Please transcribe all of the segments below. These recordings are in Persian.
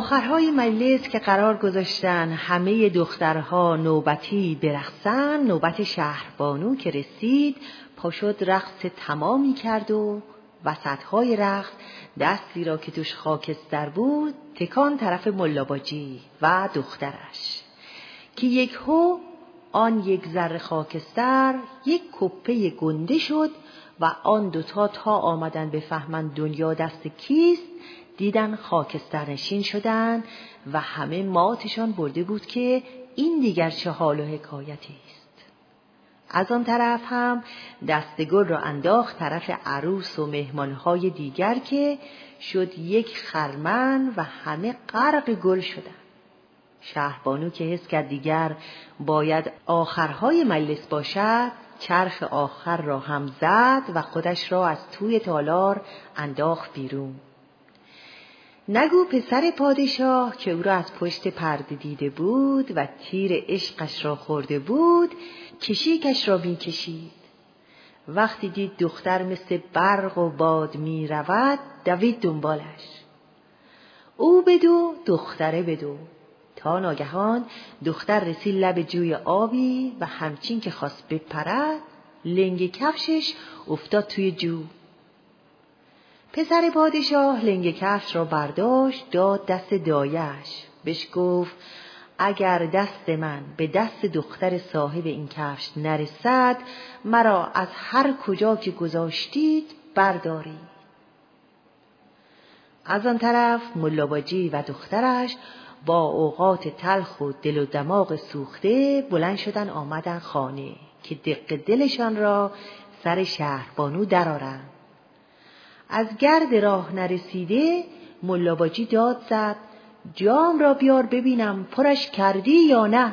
آخرهای مجلس که قرار گذاشتن همه دخترها نوبتی برقصن، نوبت شهربانو که رسید پا شد رقص تمامی کرد و وسطهای رقص دستی را که توش خاکستر بود تکان طرف ملاباجی و دخترش که یک هو آن یک ذره خاکستر یک کپه گنده شد و آن دوتا تا آمدن بفهمن دنیا دست کیست دیدن خاکستر نشین شدن و همه ماتشان برده بود که این دیگر چه حال و حکایتی است. از آن طرف هم دست گل را انداخت طرف عروس و مهمانهای دیگر که شد یک خرمن و همه غرق گل شدند. شهربانو که حس کرد دیگر باید آخرهای مجلس باشد، چرخ آخر را هم زد و خودش را از توی تالار انداخت بیرون. نگو پسر پادشاه که او را از پشت پرده دیده بود و تیر عشقش را خورده بود، کشیکش را می کشید. وقتی دید دختر مثل برق و باد می رود، دوید دنبالش. او بدو، دختره بدو. تا ناگهان دختر رسید لب جوی آبی و همچین که خواست بپرد، لنگ کفشش افتاد توی جو. پسر پادشاه لنگ کفش را برداشت داد دست دایش. بهش گفت اگر دست من به دست دختر صاحب این کفش نرسد، مرا از هر کجا که گذاشتید بردارید. از آن طرف ملاباجی و دخترش با اوقات تلخ و دل و دماغ سوخته بلند شدن آمدن خانه که دق دلشان را سر شهربانو درآرند. از گرد راه نرسیده ملاباجی داد زد جام را بیار ببینم پرش کردی یا نه.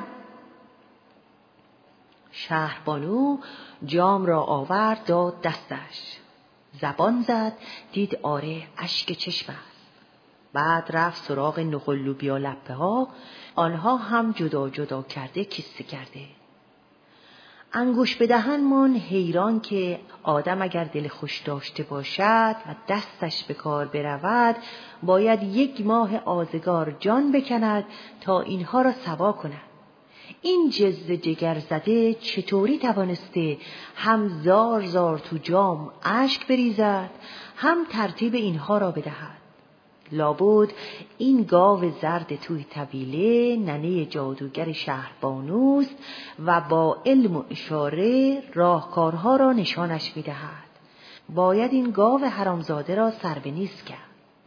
شهربانو جام را آورد داد دستش. زبان زد دید آره اشک چشم است. بعد رفت سراغ نخل لوبیا لپه ها، آنها هم جدا جدا کرده کیسه کرده. انگوش به دهن مان حیران که آدم اگر دل خوش داشته باشد و دستش به کار برود باید 1 ماه آزگار جان بکند تا اینها را سوا کند. این جز جگر زده چطوری توانسته هم زار زار تو جام اشک بریزد هم ترتیب اینها را بدهد؟ لابد این گاو زرد توی طویله ننه جادوگر شهربانوست و با علم و اشاره راهکارها را نشانش می‌دهد. باید این گاو حرامزاده را سر به نیست کرد.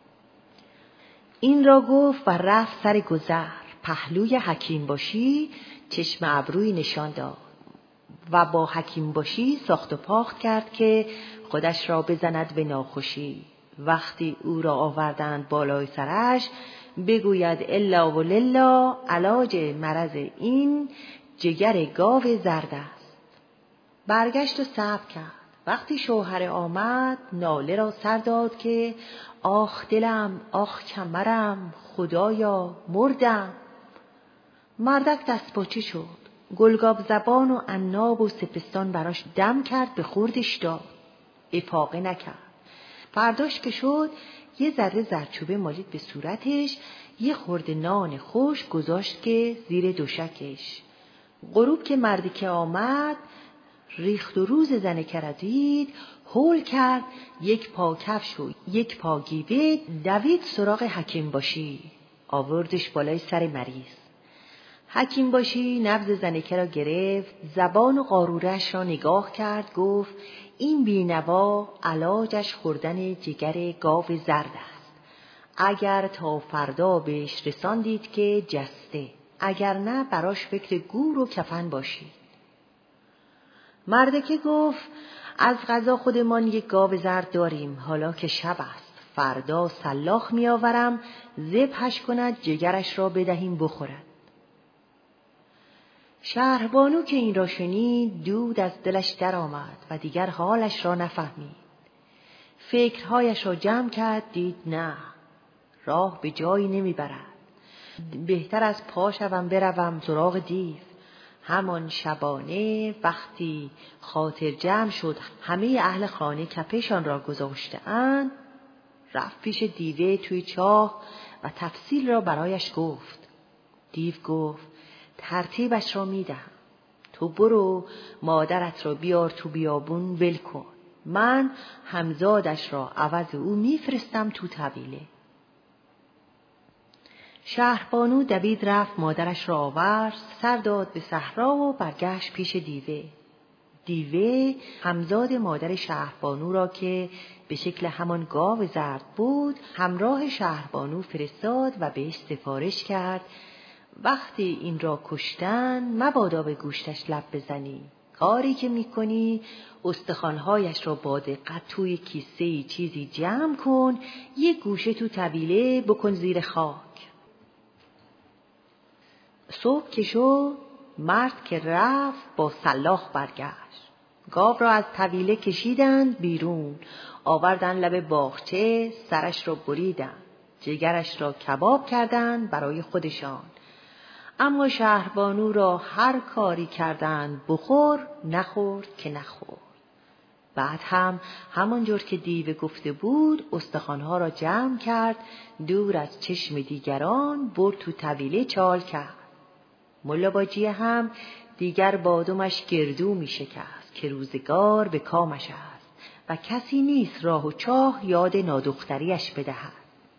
این را گفت و رفت سر گذر. پهلوی حکیم باشی چشم ابروی نشان داد و با حکیم باشی ساخت و پاخت کرد که خودش را بزند به ناخوشی. وقتی او را آوردند بالای سرش بگوید الا و للا علاج مرض این جگر گاو زرد است. برگشت و صبر کرد. وقتی شوهر آمد ناله را سر داد که آخ دلم، آخ کمرم، خدایا مردم. مردک دست پاچه شد. گلگاب زبان و عناب و سپستان براش دم کرد به خوردش داد. افاقه نکرد. فرداش که شد یه ذره زردچوبه مالید به صورتش، یه خورده نان خوش گذاشت که زیر دوشکش. غروب که مردی که آمد ریخت و روز زنکه را دید، هول کرد 1 پا کفش و 1 پا گیوه دوید سراغ حکیم باشی. آوردش بالای سر مریض. حکیم باشی نبض زنکه را گرفت، زبان و قارورش را نگاه کرد، گفت این بینوا علاجش خوردن جگر گاو زرد است. اگر تا فردا بهش رساندید که جسته، اگر نه براش فکر گور و کفن باشید. مردکه گفت از قضا خودمان 1 گاو زرد داریم، حالا که شب است فردا سلاخ می آورم ذبحش کند جگرش را بدهیم بخورد. شهربانو که این را شنید دود از دلش در آمد و دیگر حالش را نفهمید. فکرهایش را جمع کرد، دید نه، راه به جایی نمی برد. بهتر از پا شوم بروم سراغ دیو. همان شبانه وقتی خاطر جمع شد همه اهل خانه کپشان را گذاشته‌اند، رفت پیش دیوه توی چاه و تفصیل را برایش گفت. دیو گفت ترتیبش را میدهم. تو برو مادرت را بیار تو بیابون ول کن. من همزادش را عوض او میفرستم تو طویله. شهربانو دوید رفت مادرش را آورد، سر داد به صحرا و برگشت پیش دیوه. دیوه همزاد مادر شهربانو را که به شکل همان گاو زرد بود همراه شهربانو فرستاد و بهش سفارش کرد وقتی این را کشتن مبادا به گوشتش لب بزنی. کاری که میکنی استخوانهایش را با دقت توی کیسه چیزی جمع کن، یک گوشه تو طویله بکن زیر خاک. صبح که شد مرد که رفت با سلاخ برگشت. گاو را از طویله کشیدند بیرون، آوردن لب باغچه، سرش را بریدند، جگرش را کباب کردند برای خودشان. اما شهربانو را هر کاری کردند بخور، نخورد که نخورد. بعد هم همانجور که دیو گفته بود استخوانها را جمع کرد، دور از چشم دیگران برد تو طویله چال کرد. ملا باجی هم دیگر بادمش گردو می شکست که روزگار به کامش است و کسی نیست راه و چاه یاد نادختریش بدهد.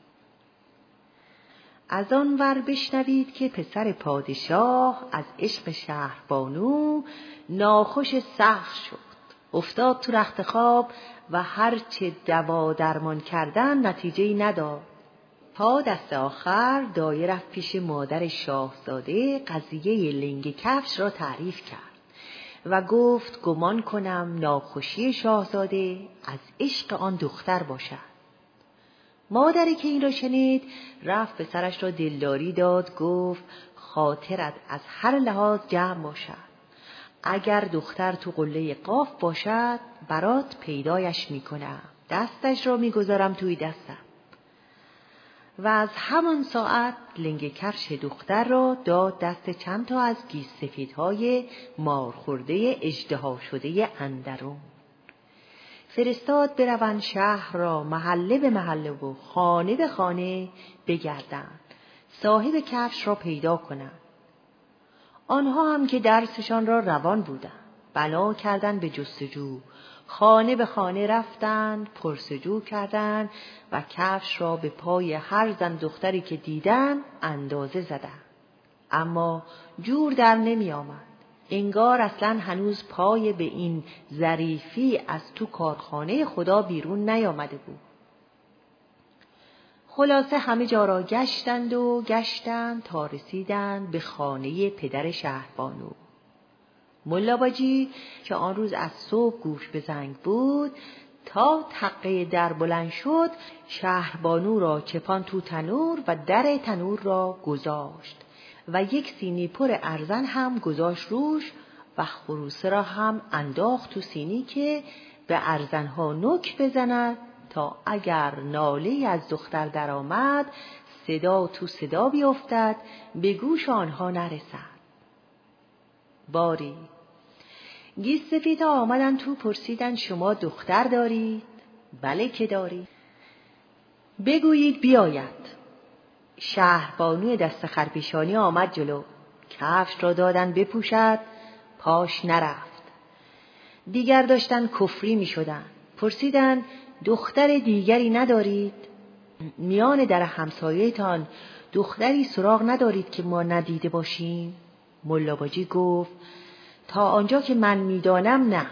از آن ور بشنوید که پسر پادشاه از عشق شهربانو ناخوش سخت شد، افتاد تو رخت خواب و هرچه دوا درمان کردن نتیجه‌ای نداد. تا دست آخر دایه رفت پیش مادر شاهزاده، قضیه لنگ کفش را تعریف کرد و گفت گمان کنم ناخوشی شاهزاده از عشق آن دختر باشد. مادری که این را شنید رفت پسرش را دلداری داد، گفت خاطرت از هر لحاظ جمع باشد. اگر دختر تو قله قاف باشد برات پیدایش میکنم، دستش را میگذارم توی دستم. و از همان ساعت لنگ کفش دختر را داد دست چند تا از گیسفیدهای مارخورده اژدها شده اندرون. فرستاد بروند شهر را محله به محله و خانه به خانه بگردند، صاحب کفش را پیدا کنند. آنها هم که درسشان را روان بودند بنا کردند به جستجو، خانه به خانه رفتند، پرسجو کردند و کفش را به پای هر زن دختری که دیدند اندازه زدند، اما جور در نمی آمد. انگار اصلا هنوز پای به این ظریفی از تو کارخانه خدا بیرون نیامده بود. خلاصه همه جا را گشتند تا رسیدند به خانه پدر شهربانو. ملا باجی که آن روز از صبح گوش به زنگ بود تا تقه در بلند شد، شهربانو را چپان تو تنور و در تنور را گذاشت و یک سینی پر ارزن هم گذاشت روش و خروسه را هم انداخت تو سینی که به ارزنها نوک بزند تا اگر ناله از دختر در آمد صدا تو صدا بیفتد، به گوش آنها نرسد. باری گیسفیدا آمدن تو، پرسیدن شما دختر دارید؟ بله که دارید. بگویید بیاید. شهربانوی دست خرپیشانی آمد جلو، کفش را دادن بپوشد، پاش نرفت. دیگر داشتن کفری می شدن. پرسیدن دختر دیگری ندارید؟ میان در همسایه‌تان دختری سراغ ندارید که ما ندیده باشیم؟ ملا باجی گفت تا آنجا که من میدانم نه.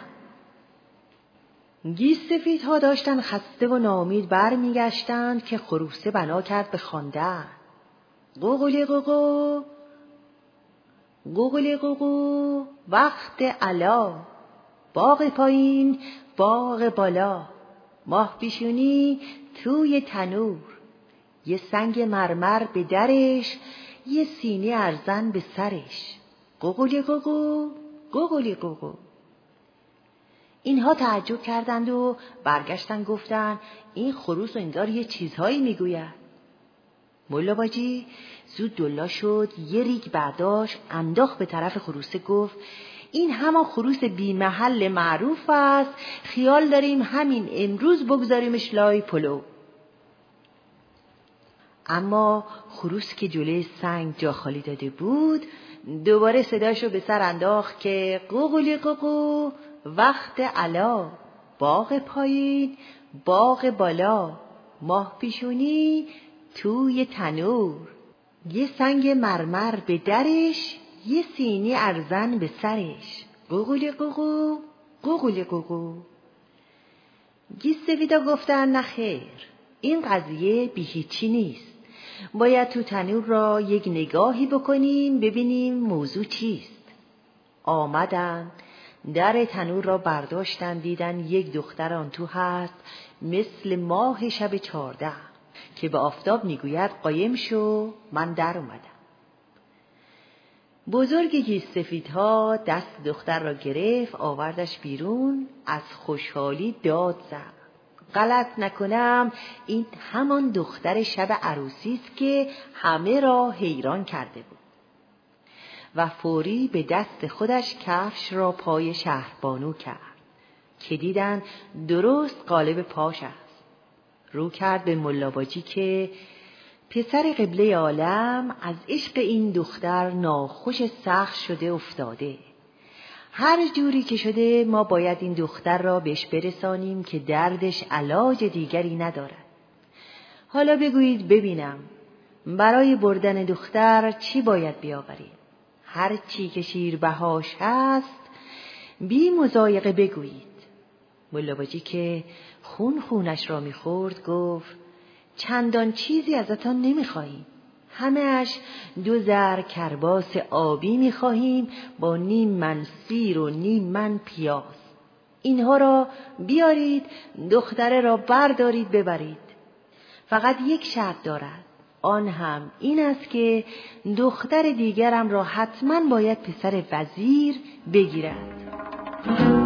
گیسفیدها داشتن خسته و ناامید بر میگشتند که خروسه بنا کرد به خواندن. قوقلی قوقو، قوقلی قوقو، وقت علا، باغ پایین باغ بالا، ماه پیشونی توی تنور، یه سنگ مرمر به درش، یه سینه ارزن به سرش. قوقلی قوقو، قوقلی قوقو. اینها تعجب کردند و برگشتن گفتند این خروس انگار یه چیزهایی میگوید. ملا باجی زود دلا شد، یه ریگ برداشت انداخت به طرف خروسه، گفت این همان خروس بی محل معروف است، خیال داریم همین امروز بگذاریمش لای پلو. اما خروس که جلوی سنگ جا خالی داده بود دوباره صداشو به سر انداخت که قوقلی قوقو، وقت علا، باغ پایین، باغ بالا، ماه پیشونی توی تنور، یه سنگ مرمر به درش، یه سینی ارزن به سرش، قوقلی قوقو، قوقلی قوقو. گیس‌سفیدا گفتن نخیر، این قضیه بی هیچی نیست. باید تو تنور را یک نگاهی بکنیم ببینیم موضوع چیست. آمدن در تنور را برداشتن، دیدن یک دختر آن تو هست مثل ماه شب 14 که به آفتاب میگوید قایم شو، من در اومدم. بزرگ گیس‌سفیدها دست دختر را گرفت، آوردش بیرون، از خوشحالی داد زد. غلط نکنم این همان دختر شب عروسی است که همه را حیران کرده بود. و فوری به دست خودش کفش را پای شهربانو کرد که دیدن درست قالب پاش است. رو کرد به ملاباجی که پسر قبله عالم از عشق این دختر ناخوش سخت شده افتاده. هر جوری که شده ما باید این دختر را بهش برسانیم که دردش علاج دیگری ندارد. حالا بگویید ببینم برای بردن دختر چی باید بیاوریم؟ هر چی که شیربهاش هست بی مضایقه بگویید. ملاباجی که خونش را میخورد گفت چندان چیزی ازتان نمیخواهیم. همه‌اش 2 زر کرباس آبی میخواهیم با نیم من سیر و نیم من پیاز. اینها را بیارید، دختره را بردارید ببرید. فقط یک شرط دارد، آن هم این است که دختر دیگرم را حتما باید پسر وزیر بگیرد.